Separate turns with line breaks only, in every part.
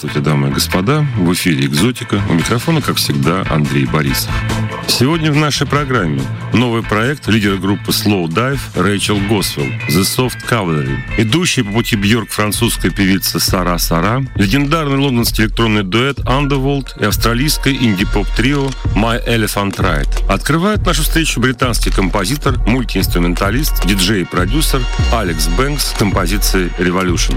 Здравствуйте, дамы и господа. В эфире «Экзотика». У микрофона, как всегда, Андрей Борисов. Сегодня в нашей программе новый проект лидера группы Slow Dive Рэйчел Госвелл «The Soft Cavalry», идущий по пути Бьорк французская певица Сара Сара, легендарный лондонский электронный дуэт Underworld и австралийское инди-поп-трио My Elephant Ride. Открывает нашу встречу британский композитор, мультиинструменталист, диджей и продюсер Алекс Бэнкс с композицией Revolution.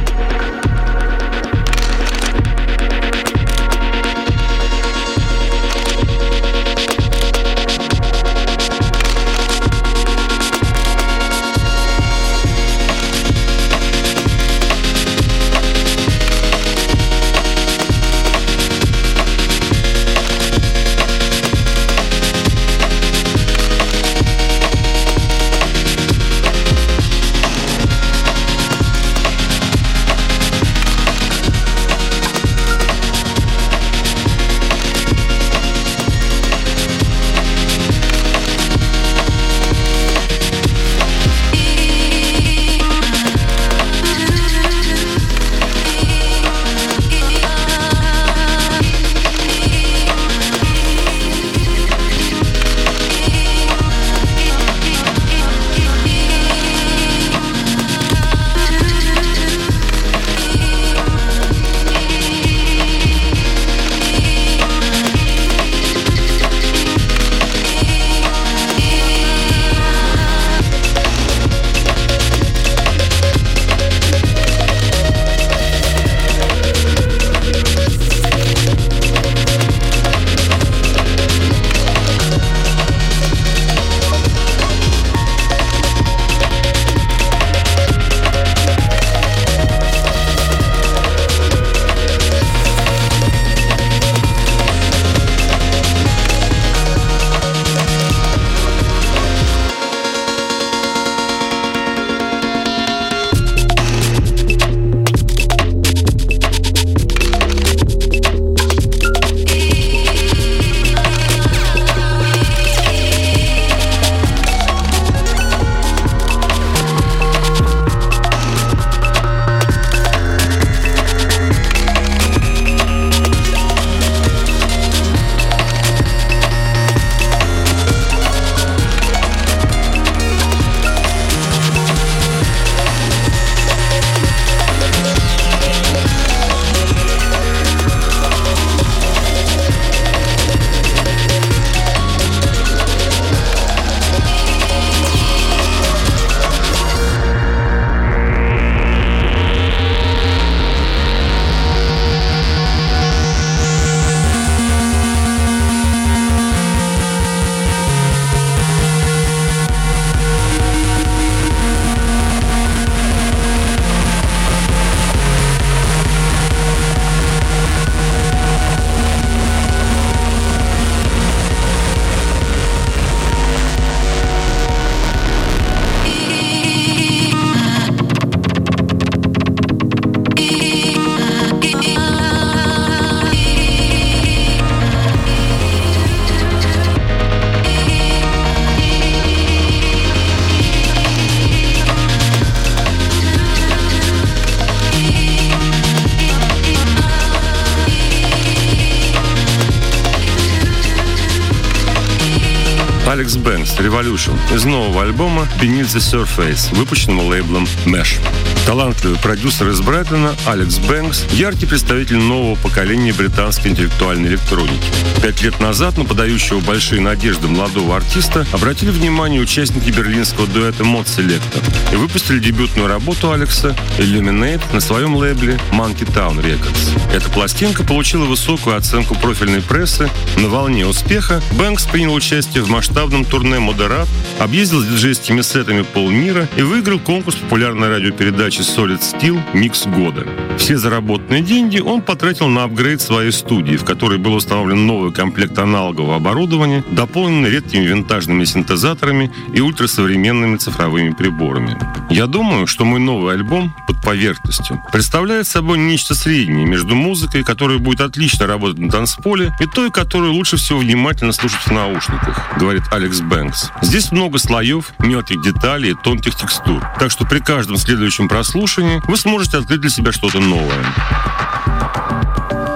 Алекс Бэнкс «Revolution» из нового альбома «Beneath the Surface», выпущенного лейблом Mesh. Талантливый продюсер из Брайтона Алекс Бэнкс – яркий представитель нового поколения британской интеллектуальной электроники. 5 лет назад на подающего большие надежды молодого артиста обратили внимание участники берлинского дуэта Mod Selector и выпустили дебютную работу Алекса «Illuminate» на своем лейбле Monkey Town Records. Эта пластинка получила высокую оценку профильной прессы. На волне успеха Бэнкс принял участие в масштабном турне Moderat, объездил с диджейскими сетами полмира и выиграл конкурс популярной радиопередачи Solid Steel «Микс года». Все заработанные деньги он потратил на апгрейд своей студии, в которой был установлен новый комплект аналогового оборудования, дополненный редкими винтажными синтезаторами и ультрасовременными цифровыми приборами. Я думаю, что мой новый альбом «Под поверхностью» представляет собой нечто среднее между музыкой, которая будет отлично работать на танцполе, и той, которую лучше всего внимательно слушать в наушниках, говорит Алекс Бэнкс. Здесь много слоев, мелких деталей и тонких текстур, так что при каждом следующем прослушивании вы сможете открыть для себя что-то новое.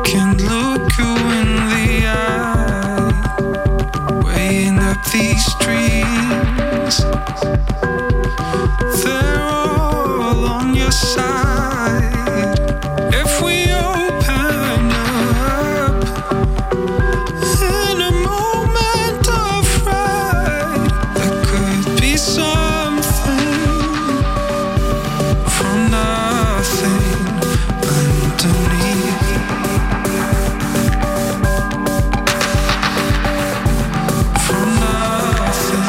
can't look you in the eye, weighing up these dreams. They're all on your side. If we open up in a moment of fright, there could be something from nothing underneath. From nothing.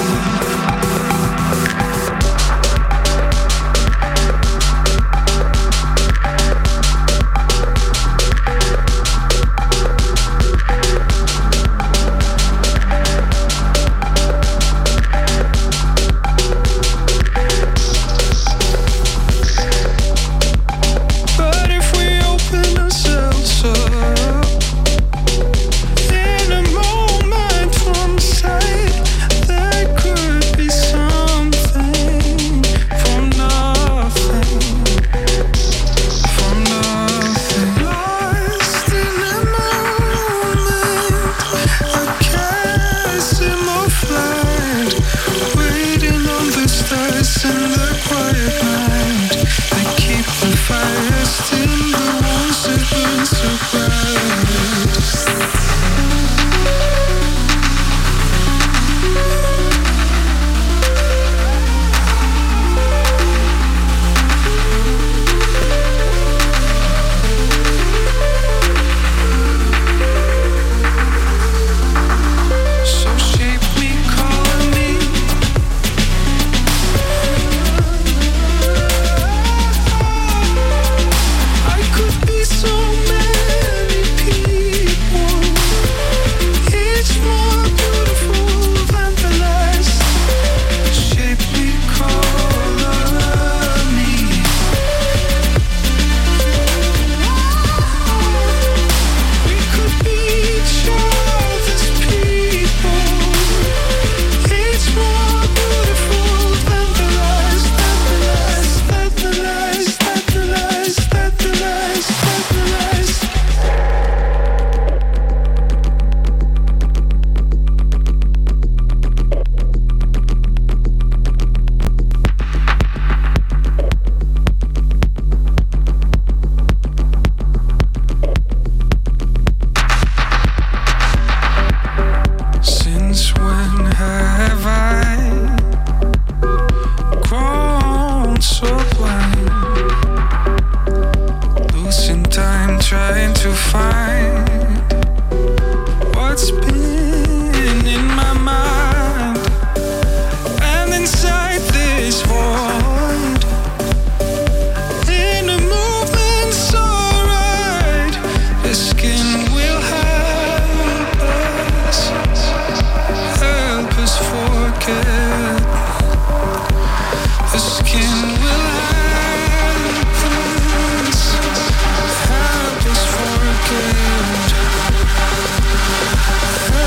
But if we open ourselves up in a moment from sight, there could be something from nothing, from nothing. Lost in a moment, a Casimir flight, waiting on the stars in the quiet night. They keep the fire still, the ones that burn so bright. So shape me, color me. I could be so many people, each more beautiful than the last. Shape me, color me. We could be each other's people, each more beautiful than the last, than the last, than the last, than the last, than the last, than the last. Since when have I grown so blind? Losing time trying to find what's been in my mind. And inside this void, in a movement so right, the skin will help us forget. The skin will help us forget.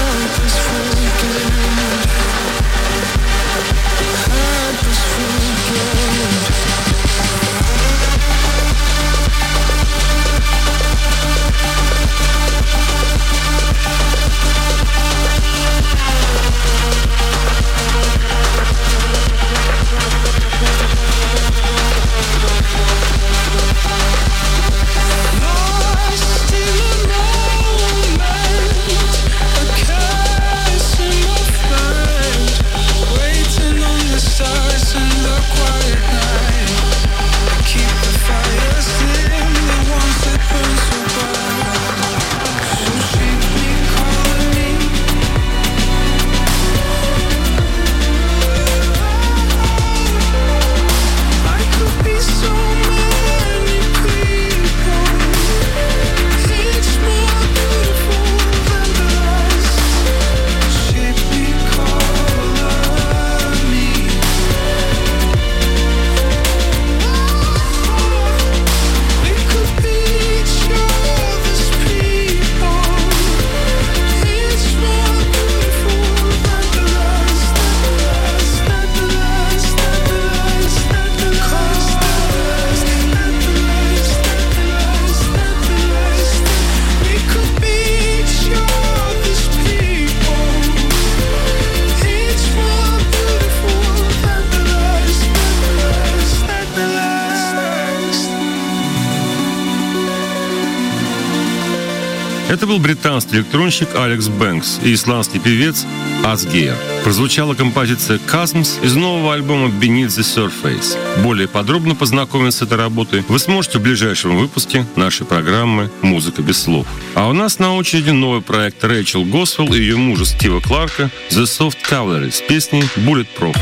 Это был британский электронщик Алекс Бэнкс и исландский певец Asgeir. Прозвучала композиция «Chasms» из нового альбома «Beneath the Surface». Более подробно познакомиться с этой работой вы сможете в ближайшем выпуске нашей программы «Музыка без слов». А у нас на очереди новый проект Рэйчел Госвелл и ее мужа Стива Кларка «The Soft Cavalry» с песней «Bulletproof».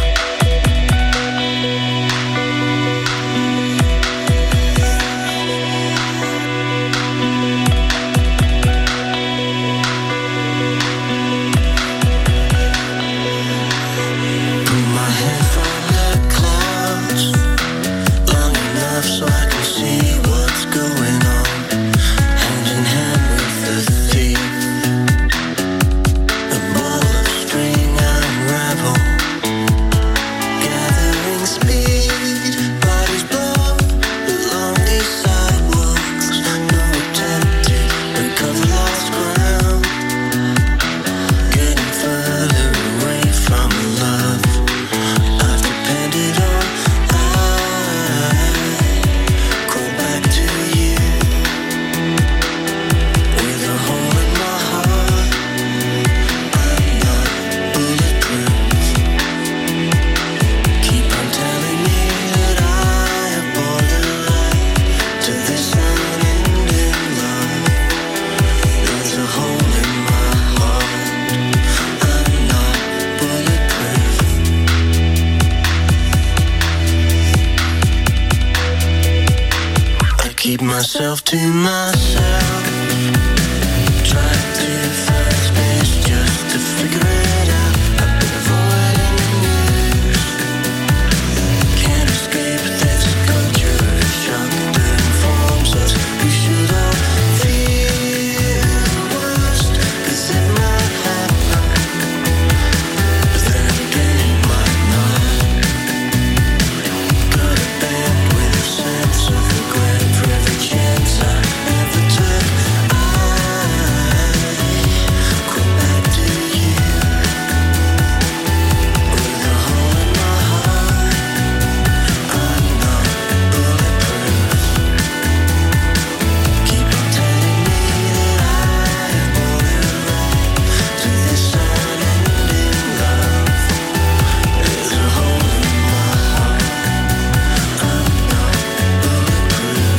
Keep myself to myself. Try to find space just to figure it out. I've been avoiding the news. Can't escape this culture of shock that informs us. We should all feel the worst, 'cause it might happen, but then again it might not. Got a band with a sense of regret for every chance I ever took. Go back to you with a hole in my heart. I'm not bulletproof. Keep on telling me that I have all the right to this unending love. There's a hole in my heart. I'm not bulletproof.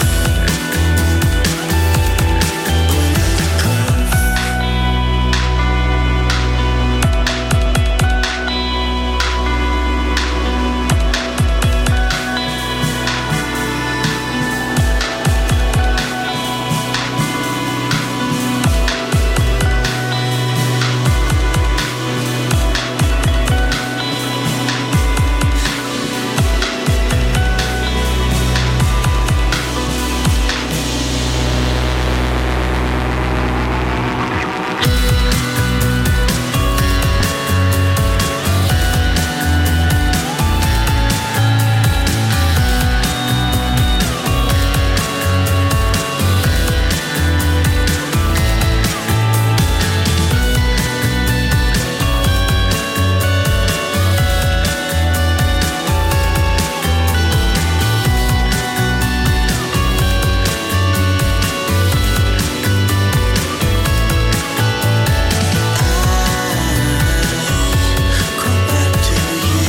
Go back to you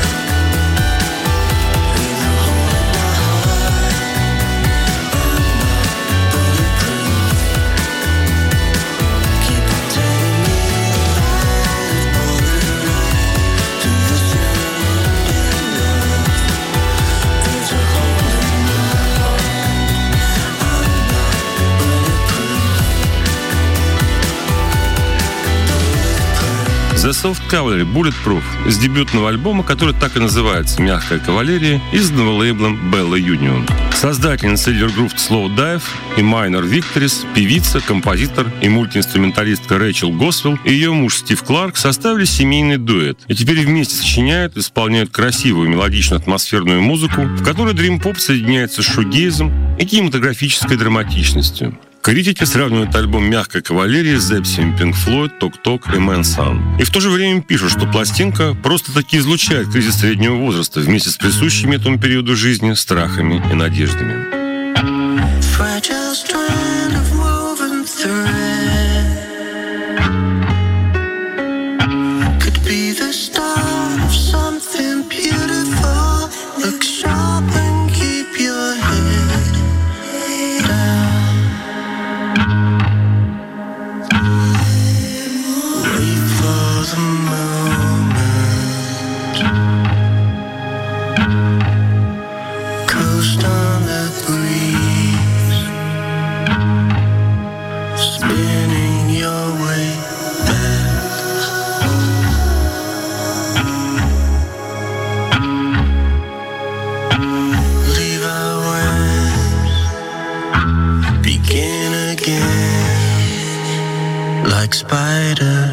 with a hole in my heart. I'm not bulletproof. Keep on telling me that I have all the right to this unending love. There's a hole in my heart. I'm not bulletproof.
The Soft Cavalry Bulletproof с дебютного альбома, который так и называется «Мягкая кавалерия», изданного лейблом Bella Union. Создательница Silvergroove Slow Dive и Minor Victories, певица, композитор и мультиинструменталистка Рэйчел Госвелл и ее муж Стив Кларк составили семейный дуэт. И теперь вместе сочиняют и исполняют красивую мелодичную атмосферную музыку, в которой дрим-поп соединяется с шугейзом и кинематографической драматичностью. Критики сравнивают альбом «Мягкая кавалерия» с записями Pink Floyd, Tok-Tok и Man Sun. И в то же время пишут, что пластинка просто-таки излучает кризис среднего возраста вместе с присущими этому периоду жизни страхами и надеждами.
Fragile strand of woven thread.
begin again like spiders.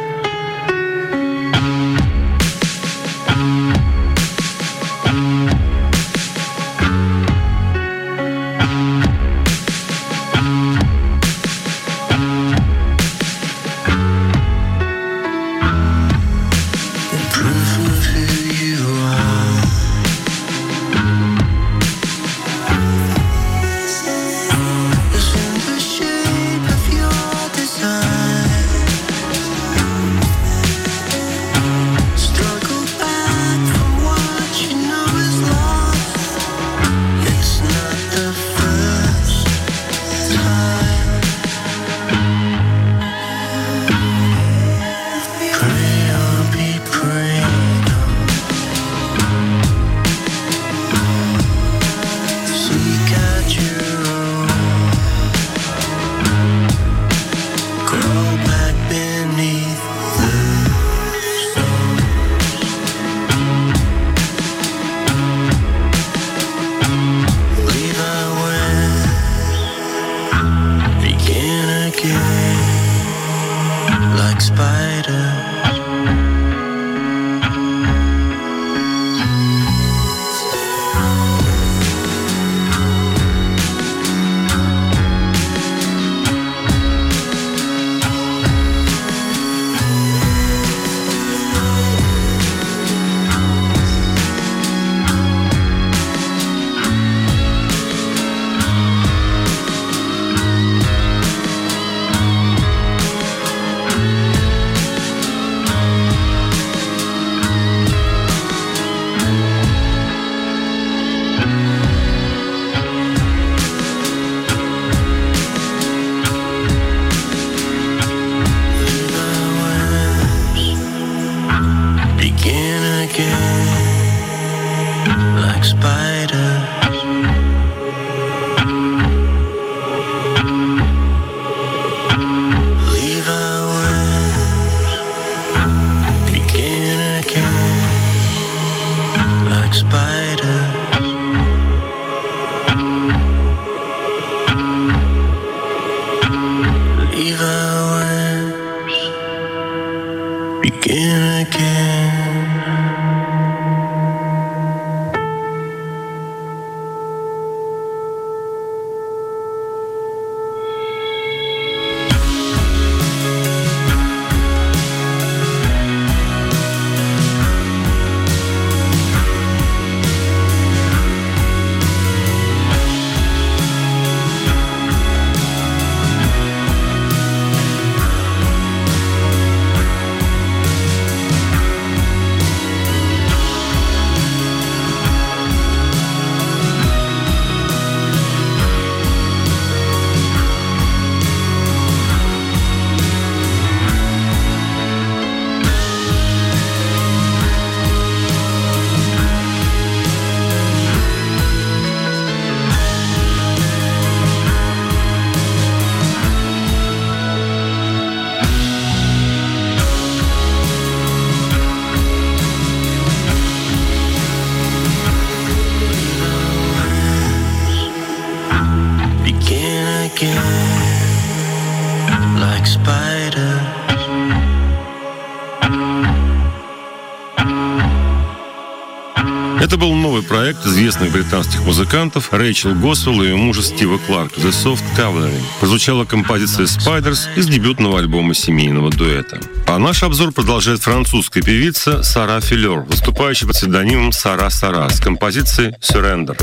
Это был новый проект известных британских музыкантов Рэйчел Госвелл и ее мужа Стива Кларка «The Soft Cavalry». Прозвучала композиция «Spiders» из дебютного альбома семейного дуэта. А наш обзор продолжает французская певица Сара Филер, выступающая под псевдонимом Сара Сара с композицией «Surrender».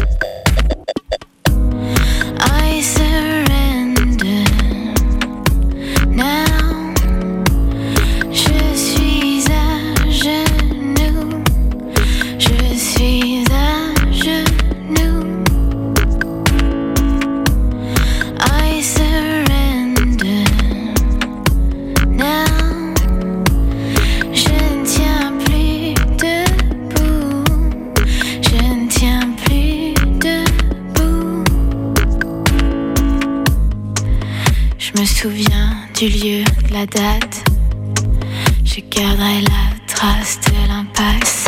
Je me souviens du lieu, de la date. Je garderai la trace de l'impact.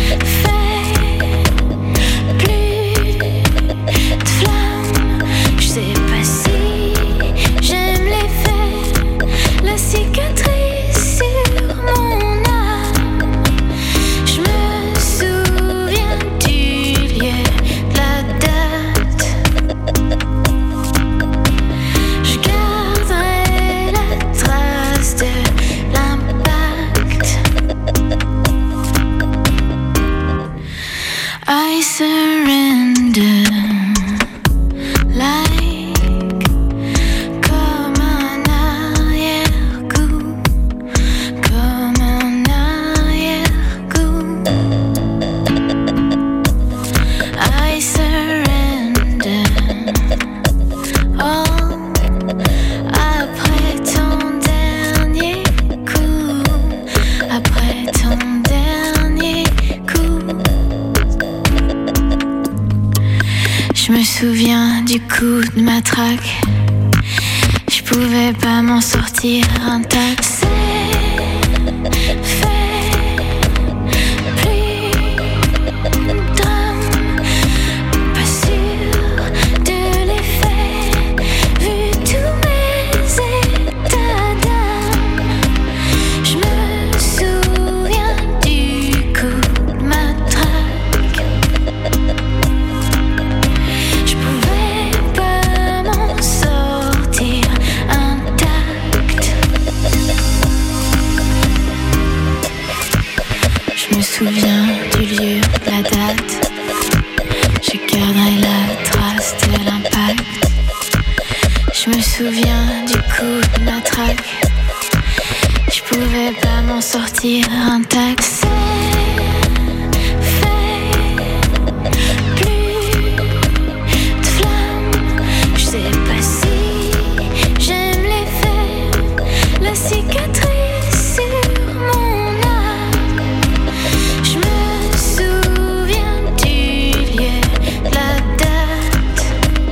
Fait plus de flammes. Je du coup de ma traque. Je pouvais pas m'en sortir intact. C'est fait, plus de drame. Pas sûr de l'effet, vu tous mes états d'âme. Je me souviens du coup de ma traque. Je pouvais pas m'en sortir intact. Je me souviens du lieu, de la date. Je garderai la trace de l'impact. Je me souviens du coup de ma traque. Je pouvais pas m'en sortir intact. C'est fait, plus de flammes. Je sais pas si j'aime les faire. La cicatrice sur mon âme. Je me souviens du lieu, de la date.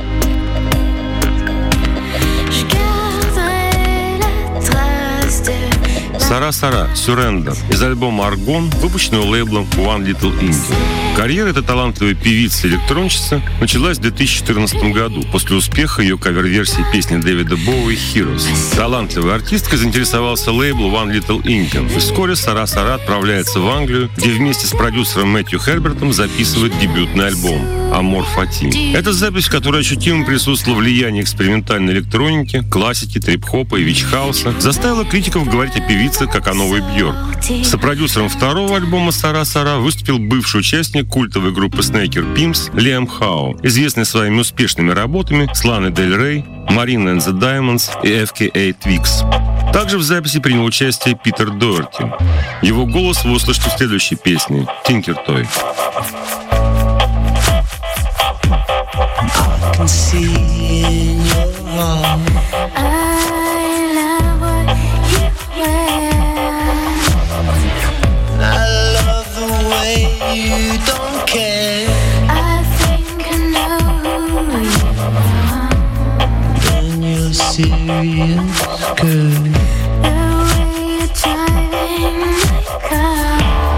Je garderai la trace de
Сара-Сара, Surrender из альбома «Аргон», выпущенного лейблом One Little Indie. Карьера этой талантливой певицы-электронщицы началась в 2014 году, после успеха ее кавер-версии песни Дэвида Боуи «Heroes». Талантливой артисткой заинтересовался лейбл One Little Indie. И вскоре Сара-Сара отправляется в Англию, где вместе с продюсером Мэтью Хербертом записывает дебютный альбом «Amor Fati». Это запись, в которой ощутимо присутствовало влияние экспериментальной электроники, классики, трип-хопа и вич-хауса, заставило критиков говорить о певице как о новой Бьорк. Сопродюсером второго альбома «Сара-Сара» выступил бывший участник культовой группы Snaker Pimps Лиам Хау, известный своими успешными работами с Ланой Дель Рей, Marina and the Diamonds и FKA Twigs. Также в записи принял участие Питер Доерти. Его голос вы услышите в следующей песне «Tinker Toy».
can see in your heart.
I love what you wear.
I love the way you don't care.
I think I know who you are.
When you're serious, girl.
The way you're driving my car.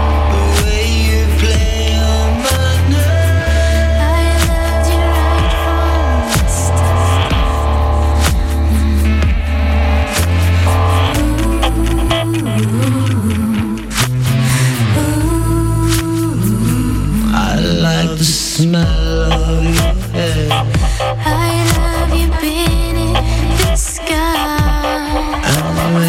Smell of your hair.
I love you being in the sky.
And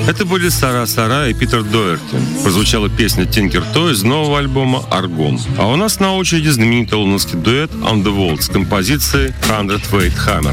Это были Сара Сара и Питер Доерти. Прозвучала песня Tinker Toy из нового альбома «Аргон». А у нас на очереди знаменитый лондонский дуэт On The Vault с композицией «100-Weight Hammer».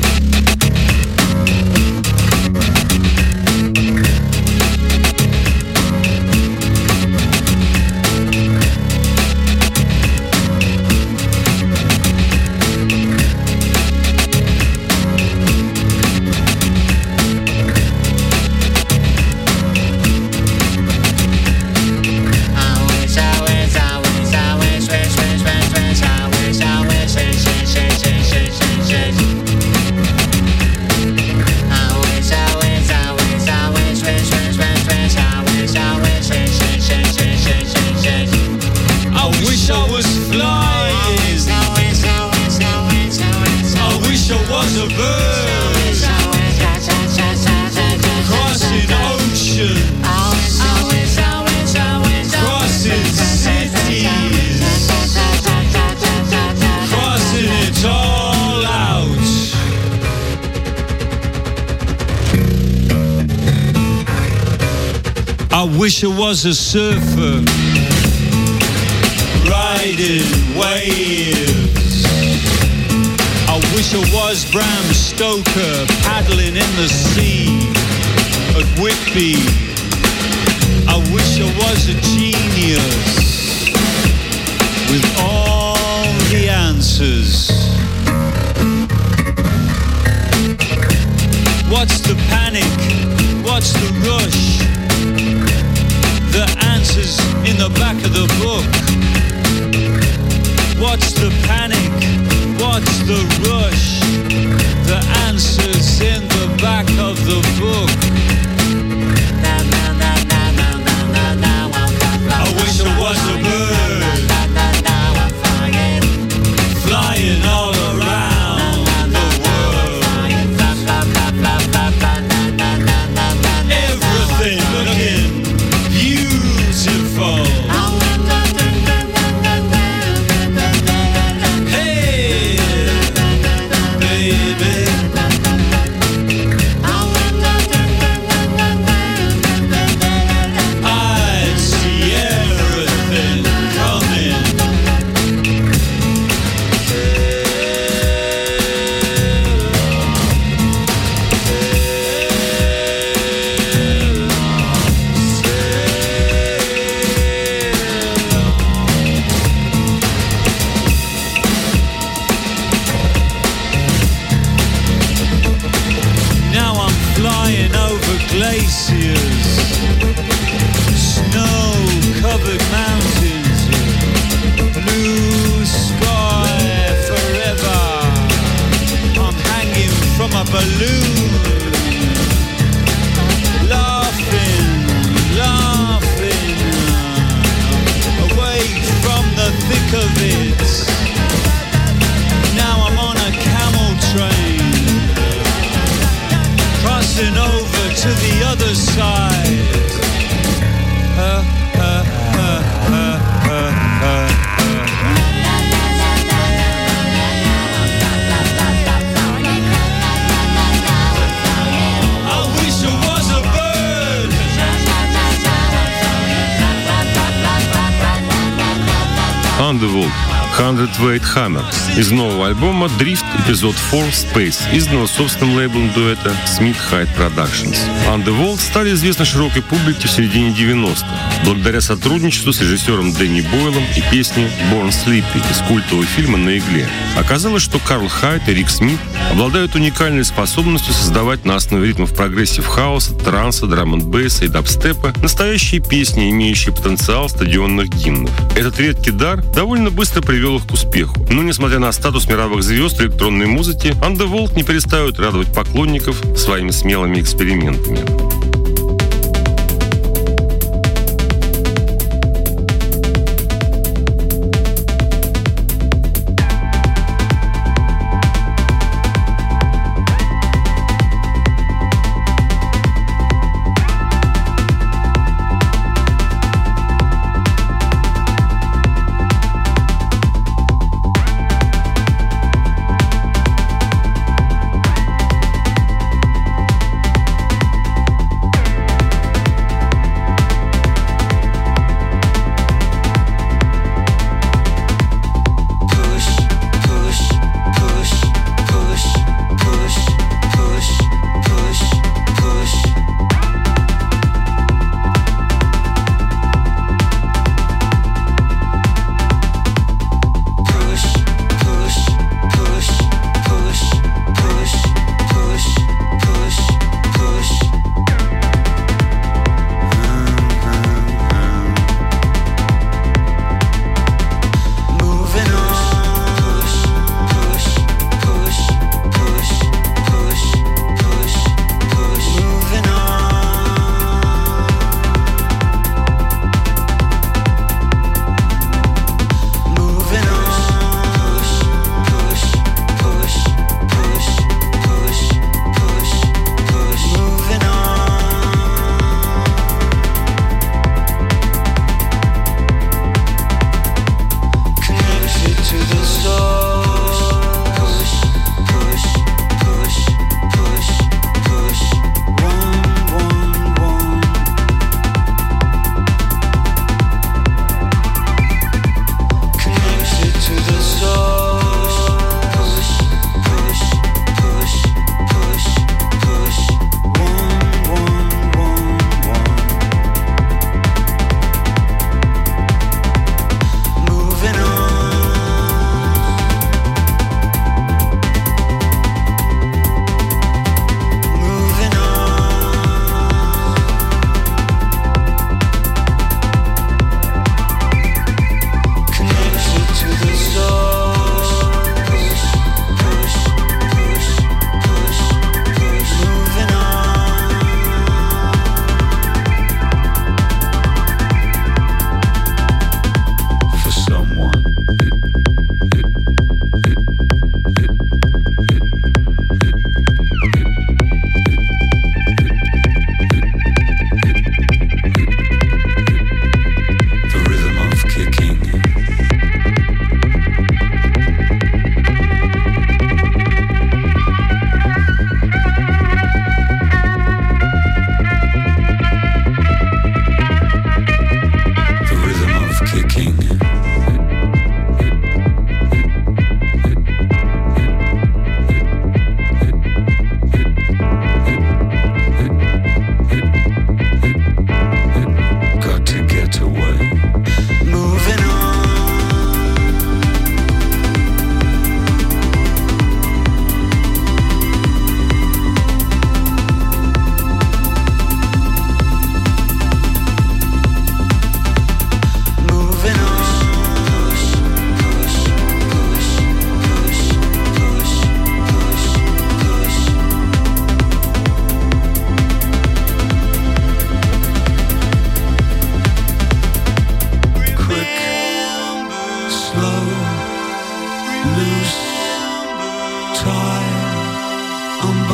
I wish I was a surfer riding waves. I wish I was Bram Stoker paddling in the sea at Whitby. I wish I was a genius with all the answers. What's the panic? What's the rush? The answers in the back of the book. What's the panic? What's the rush? The answers in the back of the book. I wish I was a bird flying all around the world. Everything looking beautiful. Hey, baby. I see everything coming. Now I'm flying over glaciers, snow-covered mountains, blue sky forever. I'm hanging from a balloon, laughing, laughing, away from the thick of it. Now I'm on a camel train, crossing over to the other side. I wish I was a bird.
On The Vault, 100-Weight Hammer из нового альбома Drift эпизод 4 Space, изданного собственным лейблом дуэта Smith Hyde Productions. On The Vault стали известны широкой публике в середине 90-х, благодаря сотрудничеству с режиссером Дэнни Бойлом и песне Born Sleepy из культового фильма «На игле». Оказалось, что Карл Хайд и Рик Смит обладают уникальной способностью создавать на основе ритмов прогрессив хауса, транса, драм-н-бейса и дабстепа настоящие песни, имеющие потенциал стадионных гимнов. Этот редкий дар довольно быстро привел их к успеху. Но, несмотря на статус мировых звезд электронной музыки, On The Vault не перестают радовать поклонников своими смелыми экспериментами.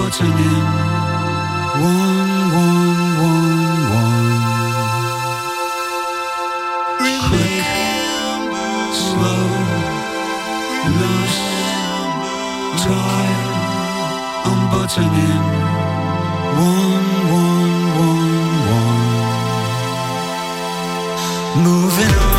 button in 1111. Quick, slow, lost, tired, unbuttoning 1111. Moving on.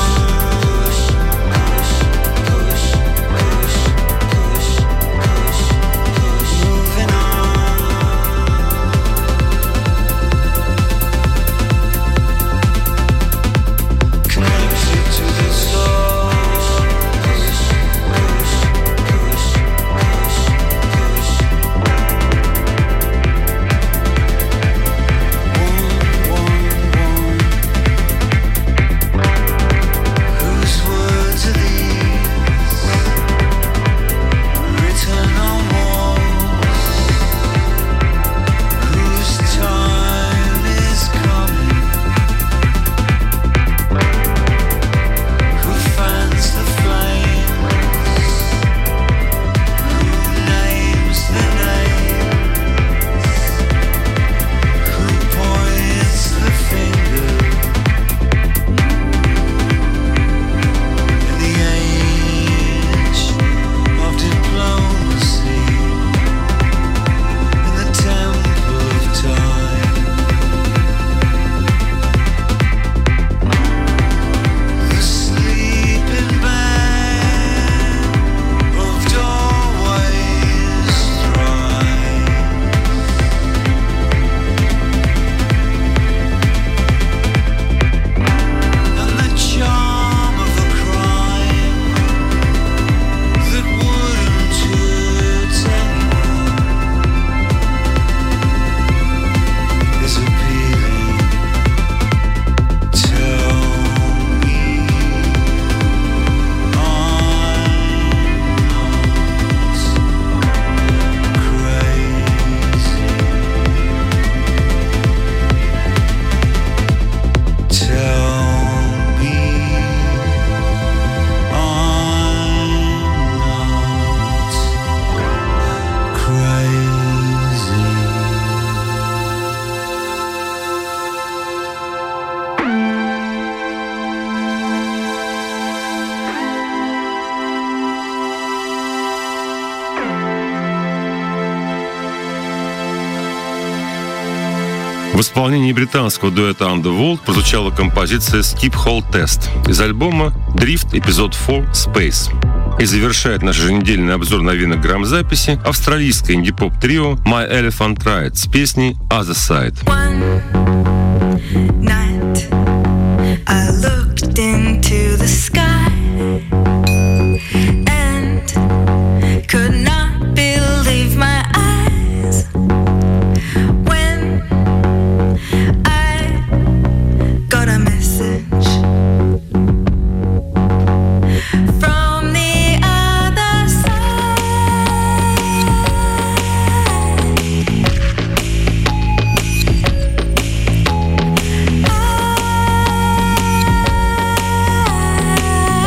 В исполнении британского дуэта Underworld прозвучала композиция Skip Hall Test из альбома Drift Episode 4 Space. И завершает наш еженедельный обзор новинок грамзаписи австралийское инди-поп-трио My Elephant Ride с песней Other Side.
One night I looked into the sky and could not believe my eyes when I got a message from the other side. I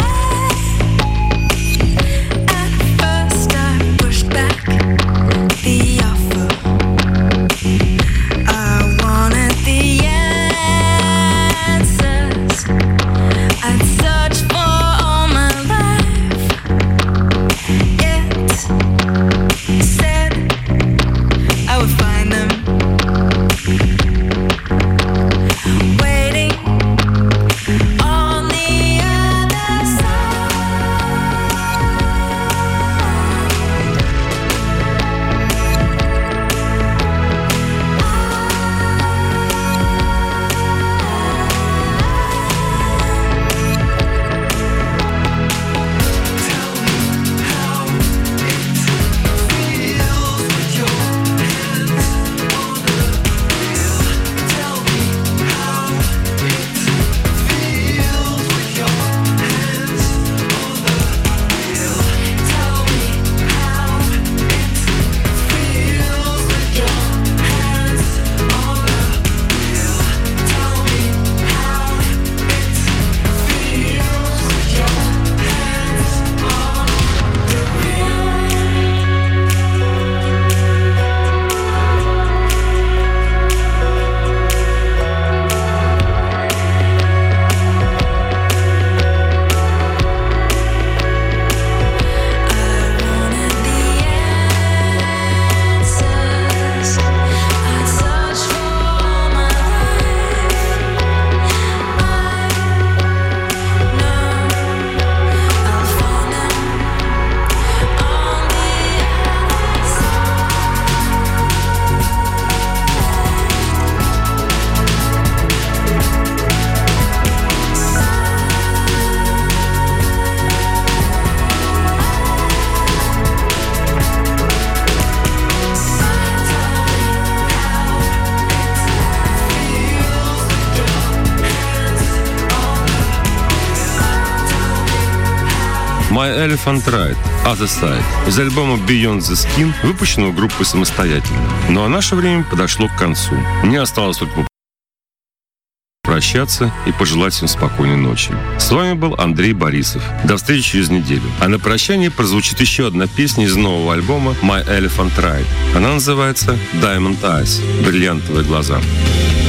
My Elephant Ride, Other Side из альбома Beyond the Skin, выпущенного группой самостоятельно. Ну а наше время подошло к концу. Мне осталось только прощаться и пожелать всем спокойной ночи. С вами был Андрей Борисов. До встречи через неделю. А на прощание прозвучит еще одна песня из нового альбома My Elephant Ride. Она называется Diamond Eyes, бриллиантовые глаза.